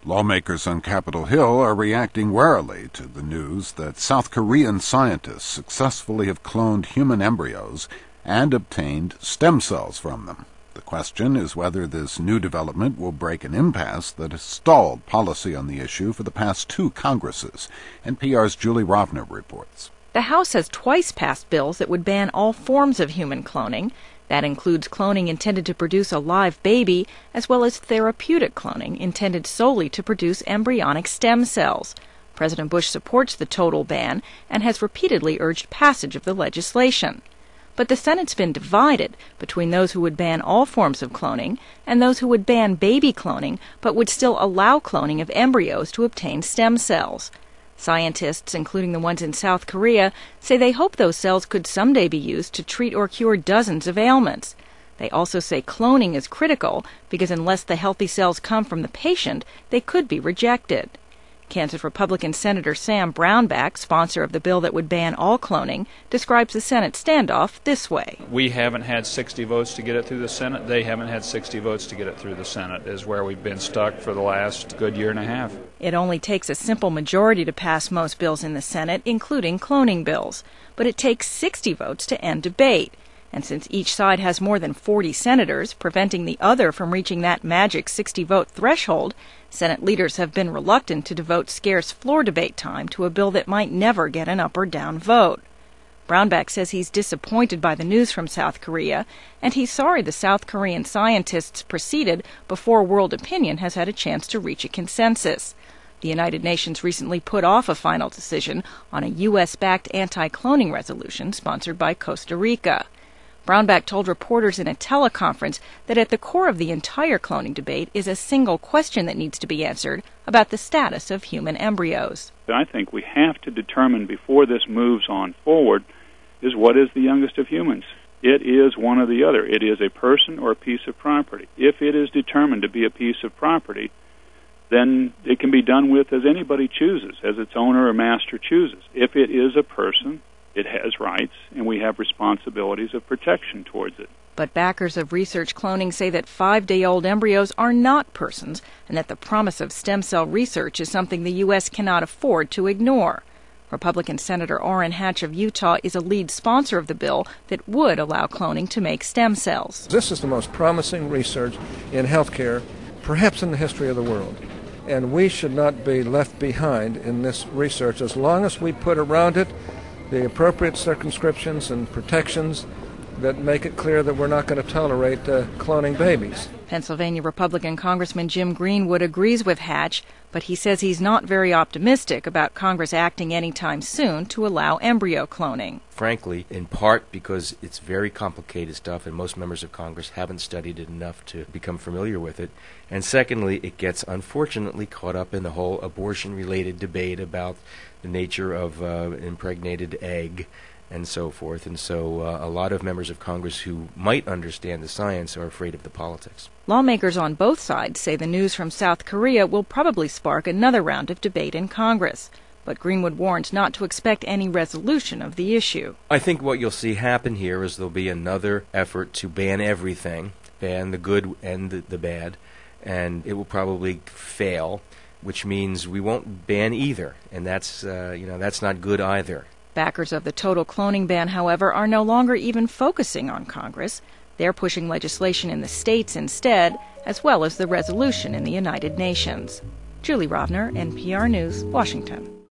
Lawmakers on Capitol Hill are reacting warily to the news that South Korean scientists successfully have cloned human embryos and obtained stem cells from them. The question is whether this new development will break an impasse that has stalled policy on the issue for the past two Congresses. NPR's Julie Rovner reports. The House has twice passed bills that would ban all forms of human cloning. That includes cloning intended to produce a live baby, as well as therapeutic cloning intended solely to produce embryonic stem cells. President Bush supports the total ban and has repeatedly urged passage of the legislation. But the Senate's been divided between those who would ban all forms of cloning and those who would ban baby cloning but would still allow cloning of embryos to obtain stem cells. Scientists, including the ones in South Korea, say they hope those cells could someday be used to treat or cure dozens of ailments. They also say cloning is critical because unless the healthy cells come from the patient, they could be rejected. Kansas Republican Senator Sam Brownback, sponsor of the bill that would ban all cloning, describes the Senate standoff this way. We haven't had 60 votes to get it through the Senate. They haven't had 60 votes to get it through the Senate, is where we've been stuck for the last good year and a half. It only takes a simple majority to pass most bills in the Senate, including cloning bills. But it takes 60 votes to end debate. And since each side has more than 40 senators, preventing the other from reaching that magic 60-vote threshold, Senate leaders have been reluctant to devote scarce floor debate time to a bill that might never get an up or down vote. Brownback says he's disappointed by the news from South Korea, and he's sorry the South Korean scientists proceeded before world opinion has had a chance to reach a consensus. The United Nations recently put off a final decision on a U.S.-backed anti-cloning resolution sponsored by Costa Rica. Brownback told reporters in a teleconference that at the core of the entire cloning debate is a single question that needs to be answered about the status of human embryos. I think we have to determine before this moves on forward is what is the youngest of humans. It is one or the other. It is a person or a piece of property. If it is determined to be a piece of property, then it can be done with as anybody chooses, as its owner or master chooses. If it is a person, it has rights, and we have responsibilities of protection towards it. But backers of research cloning say that 5-day-old embryos are not persons, and that the promise of stem cell research is something the U.S. cannot afford to ignore. Republican Senator Orrin Hatch of Utah is a lead sponsor of the bill that would allow cloning to make stem cells. This is the most promising research in healthcare, perhaps in the history of the world. And we should not be left behind in this research as long as we put around it the appropriate circumscriptions and protections that make it clear that we're not going to tolerate cloning babies. Pennsylvania Republican Congressman Jim Greenwood agrees with Hatch, but he says he's not very optimistic about Congress acting anytime soon to allow embryo cloning. Frankly, in part because it's very complicated stuff and most members of Congress haven't studied it enough to become familiar with it. And secondly, it gets unfortunately caught up in the whole abortion-related debate about the nature of an impregnated egg and so forth. And so a lot of members of Congress who might understand the science are afraid of the politics. Lawmakers on both sides say the news from South Korea will probably spark another round of debate in Congress. But Greenwood warns not to expect any resolution of the issue. I think what you'll see happen here is there'll be another effort to ban everything, ban the good and the bad, and it will probably fail, which means we won't ban either, and that's not good either. Backers of the total cloning ban, however, are no longer even focusing on Congress. They're pushing legislation in the states instead, as well as the resolution in the United Nations. Julie Rovner, NPR News, Washington.